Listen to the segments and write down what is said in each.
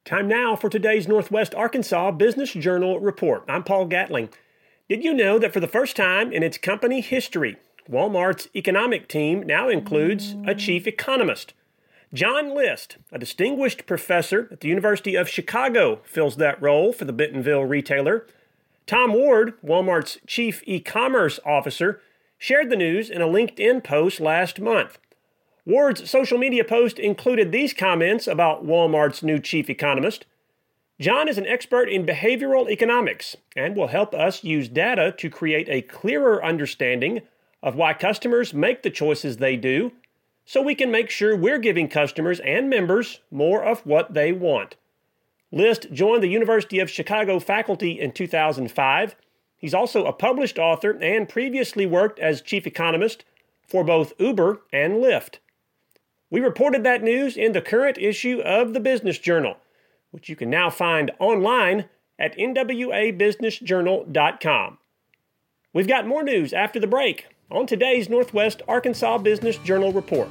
Time now for today's Northwest Arkansas Business Journal report. I'm Paul Gatling. Did you know that for the first time in its company history, Walmart's economic team now includes a chief economist? John List, a distinguished professor at the University of Chicago, fills that role for the Bentonville retailer. Tom Ward, Walmart's chief e-commerce officer, shared the news in a LinkedIn post last month. Ward's social media post included these comments about Walmart's new chief economist. John is an expert in behavioral economics and will help us use data to create a clearer understanding of why customers make the choices they do, so we can make sure we're giving customers and members more of what they want. List joined the University of Chicago faculty in 2005. He's also a published author and previously worked as chief economist for both Uber and Lyft. We reported that news in the current issue of the Business Journal, which you can now find online at nwabusinessjournal.com. We've got more news after the break on today's Northwest Arkansas Business Journal report.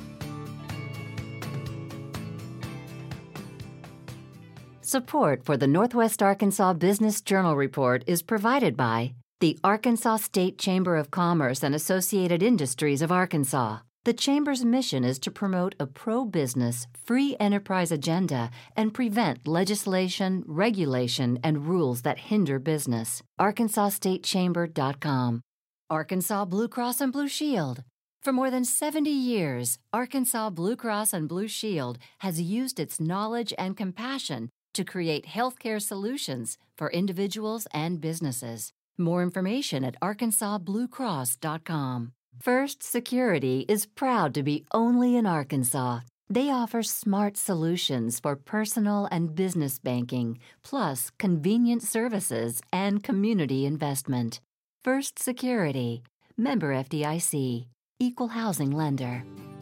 Support for the Northwest Arkansas Business Journal report is provided by the Arkansas State Chamber of Commerce and Associated Industries of Arkansas. The Chamber's mission is to promote a pro-business, free enterprise agenda and prevent legislation, regulation, and rules that hinder business. ArkansasStateChamber.com. Arkansas Blue Cross and Blue Shield. For more than 70 years, Arkansas Blue Cross and Blue Shield has used its knowledge and compassion to create healthcare solutions for individuals and businesses. More information at ArkansasBlueCross.com. First Security is proud to be only in Arkansas. They offer smart solutions for personal and business banking, plus convenient services and community investment. First Security, member FDIC, equal housing lender.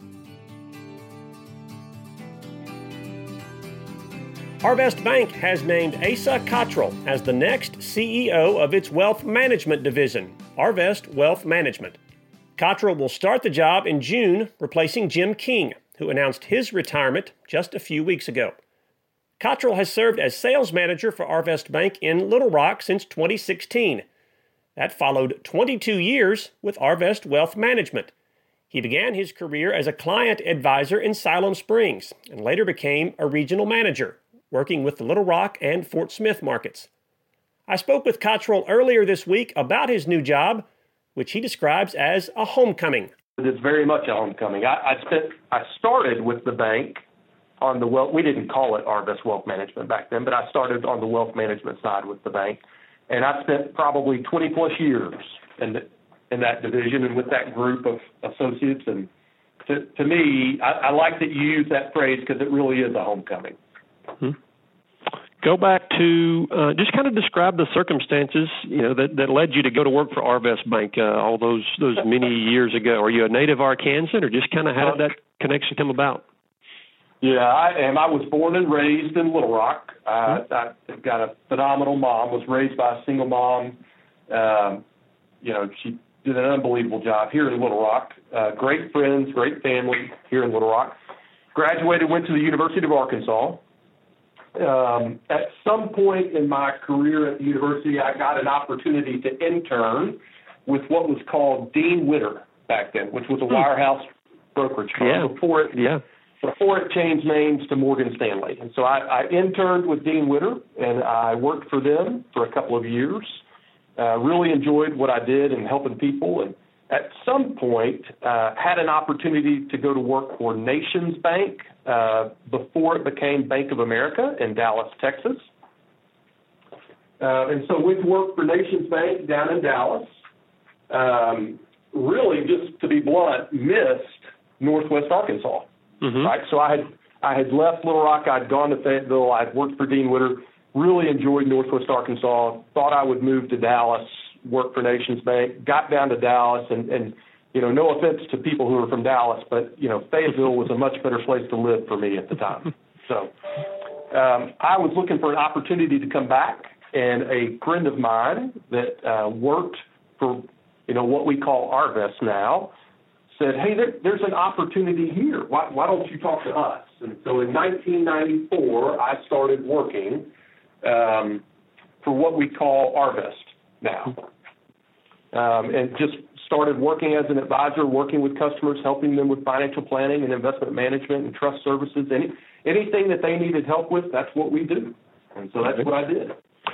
Arvest Bank has named Asa Cottrell as the next CEO of its wealth management division, Arvest Wealth Management. Cottrell will start the job in June, replacing Jim King, who announced his retirement just a few weeks ago. Cottrell has served as sales manager for Arvest Bank in Little Rock since 2016. That followed 22 years with Arvest Wealth Management. He began his career as a client advisor in Siloam Springs and later became a regional manager, working with the Little Rock and Fort Smith markets. I spoke with Cottrell earlier this week about his new job, which he describes as a homecoming. It's very much a homecoming. I started with the bank on the wealth. We didn't call it Arvest Wealth Management back then, but I started on the wealth management side with the bank, and I spent probably 20 plus years in that division and with that group of associates. And to me, I like that you use that phrase because it really is a homecoming. Mm-hmm. Go back to just kind of describe the circumstances, that led you to go to work for Arvest Bank all those many years ago. Are you a native Arkansan, or just kind of how did that connection come about? Yeah, I am. I was born and raised in Little Rock. I've got a phenomenal mom. Was raised by a single mom. She did an unbelievable job here in Little Rock. Great friends, great family here in Little Rock. Graduated, went to the University of Arkansas. At some point in my career at the university, I got an opportunity to intern with what was called Dean Witter back then, which was a wirehouse brokerage firm before it changed names to Morgan Stanley. And so I interned with Dean Witter, and I worked for them for a couple of years. Really enjoyed what I did in helping people, and at some point had an opportunity to go to work for Nations Bank before it became Bank of America in Dallas, Texas. And so went to work for Nations Bank down in Dallas. Really, just to be blunt, missed Northwest Arkansas. Mm-hmm. Right? So I had left Little Rock. I'd gone to Fayetteville. I'd worked for Dean Witter. Really enjoyed Northwest Arkansas. Thought I would move to Dallas, work for Nations Bank. Got down to Dallas, and no offense to people who are from Dallas, but Fayetteville was a much better place to live for me at the time. So I was looking for an opportunity to come back, and a friend of mine that worked for what we call Arvest now said, "Hey, there's an opportunity here. Why don't you talk to us?" And so in 1994, I started working for what we call Arvest now. And just started working as an advisor, working with customers, helping them with financial planning and investment management and trust services. Anything that they needed help with, that's what we do. And so that's what I did.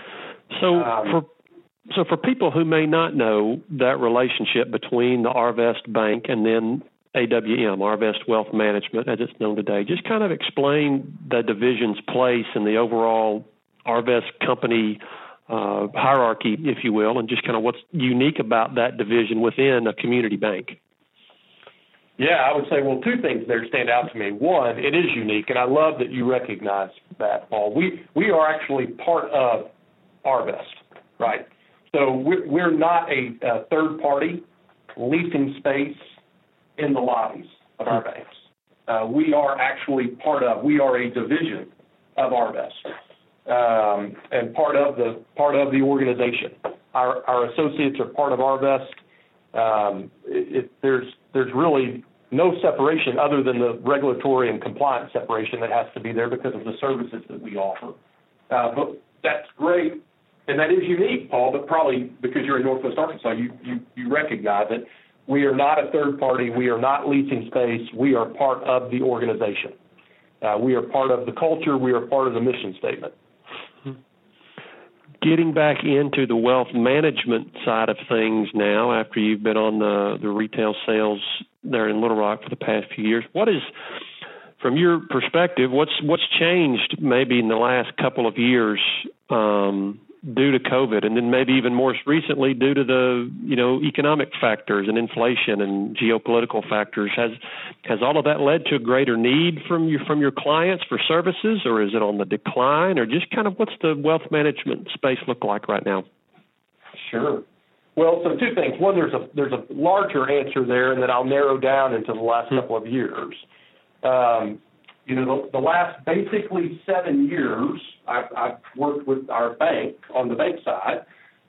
So for people who may not know that relationship between the Arvest Bank and then AWM, Arvest Wealth Management, as it's known today, just kind of explain the division's place in the overall Arvest company hierarchy, if you will, and just kind of what's unique about that division within a community bank. Yeah, I would say, well, two things there stand out to me. One, it is unique, and I love that you recognize that, Paul. We are actually part of Arvest, right? So we're not a third party leasing space in the lobbies of our banks. We are actually we are a division of Arvest. And part of the organization. Our associates are part of Arvest. There's really no separation other than the regulatory and compliance separation that has to be there because of the services that we offer. But that's great, and that is unique, Paul. But probably because you're in Northwest Arkansas, you recognize it. We are not a third party. We are not leasing space. We are part of the organization. We are part of the culture. We are part of the mission statement. Getting back into the wealth management side of things now, after you've been on the retail sales there in Little Rock for the past few years, what is, from your perspective, what's changed maybe in the last couple of years due to COVID, and then maybe even more recently due to the economic factors and inflation and geopolitical factors? Has all of that led to a greater need from your clients for services, or is it on the decline, or just kind of what's the wealth management space look like right now? Sure. Well, so two things. One, there's a larger answer there, and then I'll narrow down into the last couple of years. The last basically 7 years, I've worked with our bank on the bank side.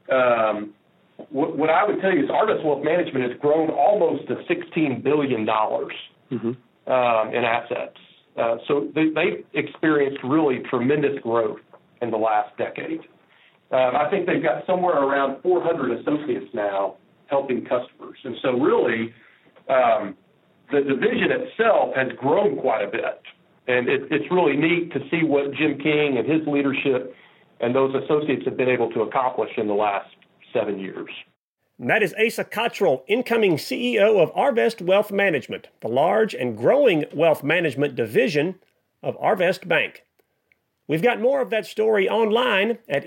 What I would tell you is Arvest Wealth Management has grown almost to $16 billion in assets. So they've experienced really tremendous growth in the last decade. I think they've got somewhere around 400 associates now helping customers. And so really, the division itself has grown quite a bit. And it's really neat to see what Jim King and his leadership and those associates have been able to accomplish in the last 7 years. And that is Asa Cottrell, incoming CEO of Arvest Wealth Management, the large and growing wealth management division of Arvest Bank. We've got more of that story online at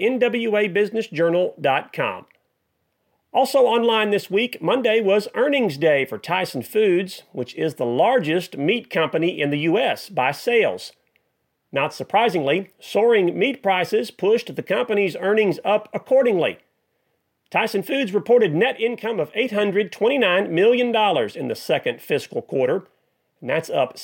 nwabusinessjournal.com. Also online this week, Monday was earnings day for Tyson Foods, which is the largest meat company in the U.S. by sales. Not surprisingly, soaring meat prices pushed the company's earnings up accordingly. Tyson Foods reported net income of $829 million in the second fiscal quarter, and that's up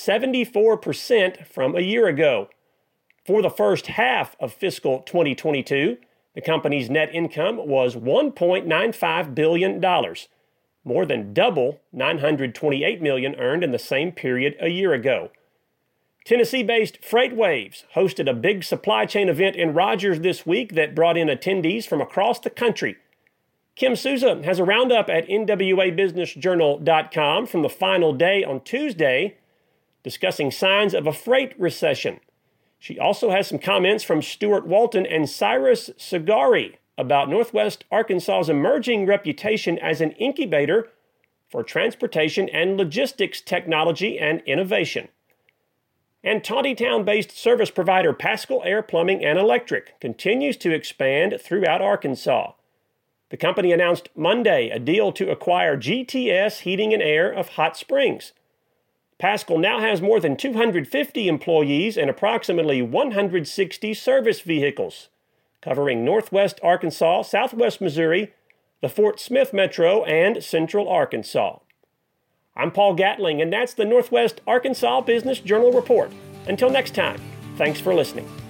74% from a year ago. For the first half of fiscal 2022, the company's net income was $1.95 billion, more than double $928 million earned in the same period a year ago. Tennessee-based FreightWaves hosted a big supply chain event in Rogers this week that brought in attendees from across the country. Kim Souza has a roundup at nwabusinessjournal.com from the final day on Tuesday, discussing signs of a freight recession. She also has some comments from Stuart Walton and Cyrus Sagari about Northwest Arkansas's emerging reputation as an incubator for transportation and logistics technology and innovation. And Tontitown-based service provider Paschal Air Plumbing and Electric continues to expand throughout Arkansas. The company announced Monday a deal to acquire GTS Heating and Air of Hot Springs. Paschal now has more than 250 employees and approximately 160 service vehicles, covering Northwest Arkansas, Southwest Missouri, the Fort Smith Metro, and Central Arkansas. I'm Paul Gatling, and that's the Northwest Arkansas Business Journal Report. Until next time, thanks for listening.